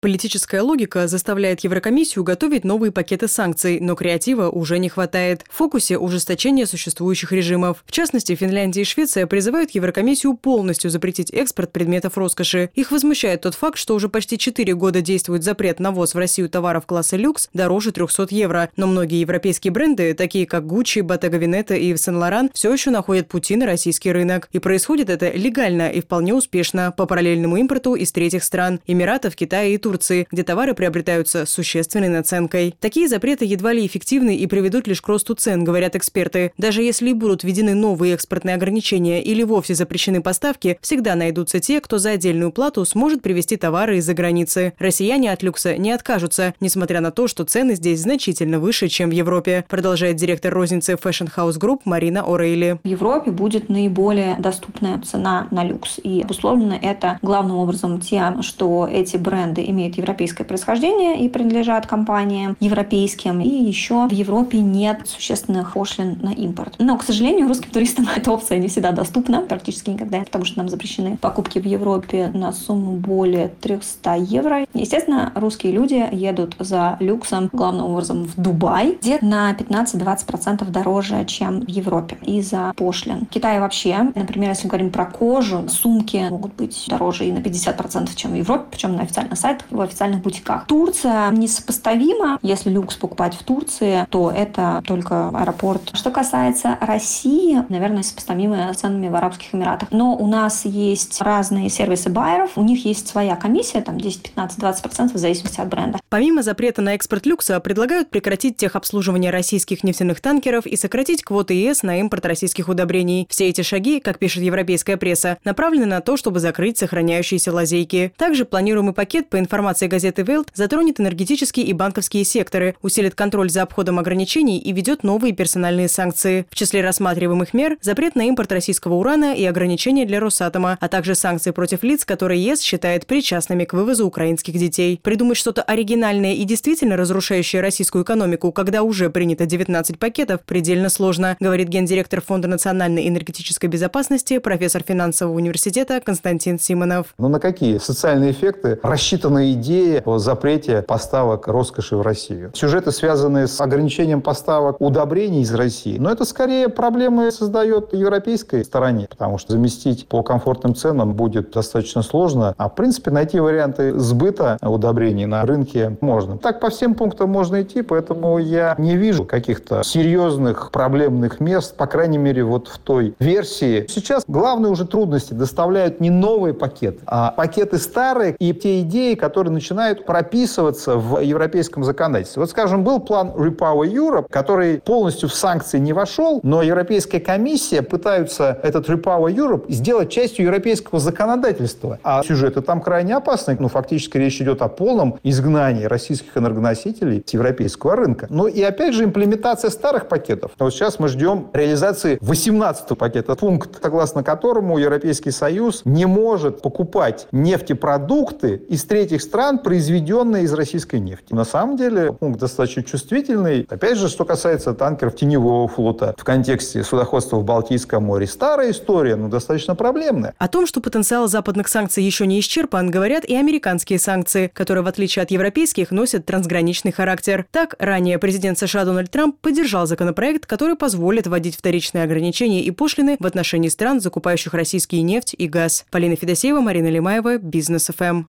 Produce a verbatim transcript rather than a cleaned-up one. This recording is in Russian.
Политическая логика заставляет Еврокомиссию готовить новые пакеты санкций, но креатива уже не хватает. В фокусе ужесточение существующих режимов. В частности, Финляндия и Швеция призывают Еврокомиссию полностью запретить экспорт предметов роскоши. Их возмущает тот факт, что уже почти четыре года действует запрет на ввоз в Россию товаров класса люкс дороже трехсот евро. Но многие европейские бренды, такие как Gucci, Bottega Veneta и Saint Laurent, все еще находят пути на российский рынок. И происходит это легально и вполне успешно по параллельному импорту из третьих стран – Эмиратов, Китая и Турции. Турции, где товары приобретаются с существенной наценкой. Такие запреты едва ли эффективны и приведут лишь к росту цен, говорят эксперты. Даже если и будут введены новые экспортные ограничения или вовсе запрещены поставки, всегда найдутся те, кто за отдельную плату сможет привезти товары из-за границы. Россияне от люкса не откажутся, несмотря на то, что цены здесь значительно выше, чем в Европе, продолжает директор розницы Fashion House Group Марина Орейли. В Европе будет наиболее доступная цена на люкс. И обусловлено это главным образом тем, что эти бренды имеют европейское происхождение и принадлежат компаниям европейским. И еще в Европе нет существенных пошлин на импорт. Но, к сожалению, русским туристам эта опция не всегда доступна, практически никогда, потому что нам запрещены покупки в Европе на сумму более триста евро. Естественно, русские люди едут за люксом главным образом в Дубай, где на пятнадцать-двадцать процентов дороже, чем в Европе из-за пошлин. В Китае вообще, например, если мы говорим про кожу, сумки могут быть дороже и на пятьдесят процентов, чем в Европе, причем на официальных сайтах, в официальных бутиках. Турция несопоставима. Если люкс покупать в Турции, то это только аэропорт. Что касается России, наверное, сопоставимы с ценами в Арабских Эмиратах. Но у нас есть разные сервисы байеров, у них есть своя комиссия, там десять, пятнадцать, двадцать процентов в зависимости от бренда. Помимо запрета на экспорт люкса, предлагают прекратить техобслуживание российских нефтяных танкеров и сократить квоты ЕС на импорт российских удобрений. Все эти шаги, как пишет европейская пресса, направлены на то, чтобы закрыть сохраняющиеся лазейки. Также планируемый пакет, по информации газеты Welt, затронет энергетические и банковские секторы, усилит контроль за обходом ограничений и ведет новые персональные санкции. В числе рассматриваемых мер – запрет на импорт российского урана и ограничения для Росатома, а также санкции против лиц, которые ЕС считает причастными к вывозу украинских детей. Придумать что-то оригинальное и действительно разрушающее российскую экономику, когда уже принято девятнадцать пакетов, предельно сложно, говорит гендиректор Фонда национальной энергетической безопасности, профессор финансового университета Константин Симонов. Ну на какие социальные эффекты рассчитана идея о запрете поставок роскоши в Россию? Сюжеты, связанные с ограничением поставок удобрений из России, но это скорее проблемы создает европейской стороне, потому что заместить по комфортным ценам будет достаточно сложно, а в принципе найти варианты сбыта удобрений на рынке можно. Так по всем пунктам можно идти, поэтому я не вижу каких-то серьезных проблемных мест, по крайней мере вот в той версии. Сейчас главные уже трудности доставляют не новые пакеты, а пакеты старые и те идеи, которые начинают прописываться в европейском законодательстве. Вот, скажем, был план Repower Europe, который полностью в санкции не вошел, но Европейская комиссия пытается этот Repower Europe сделать частью европейского законодательства. А сюжеты там крайне опасны. Ну, фактически речь идет о полном изгнании российских энергоносителей с европейского рынка. Ну и опять же имплементация старых пакетов. Вот сейчас мы ждем реализации восемнадцатого пакета, пункт, согласно которому Европейский Союз не может покупать нефтепродукты из третьих стран, произведенные из российской нефти. На самом деле пункт достаточно чувствительный. Опять же, что касается танкеров теневого флота в контексте судоходства в Балтийском море. Старая история, но достаточно проблемная. О том, что потенциал западных санкций еще не исчерпан, говорят и американские санкции, которые, в отличие от европейских, носят трансграничный характер. Так, ранее президент США Дональд Трамп поддержал законопроект, который позволит вводить вторичные ограничения и пошлины в отношении стран, закупающих российские нефть и газ. Полина Федосеева, Марина Лимаева, Бизнес эф эм.